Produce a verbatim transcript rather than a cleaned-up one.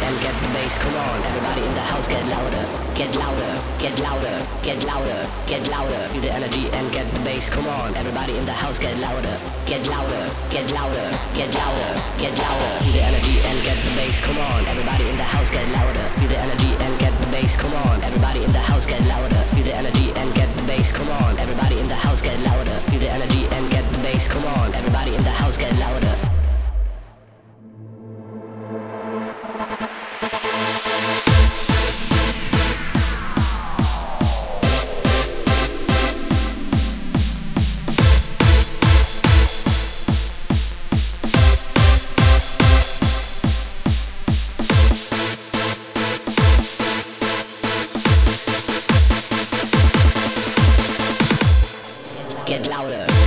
and get the bass. Come on, everybody in the house, get louder, get louder, get louder, get louder, get louder. Feel the energy and get the bass. Come on, everybody in the house, get louder, get louder, get louder, get louder, get louder. Feel the energy and get the bass. Come on, everybody in the house, get louder. Feel the energy and get the bass. Come on, everybody in the house, get louder. Feel the energy and get the bass. Come on, everybody in the house, get louder. Feel the energy and get the bass. Come on, everybody in the house, get louder. Get louder.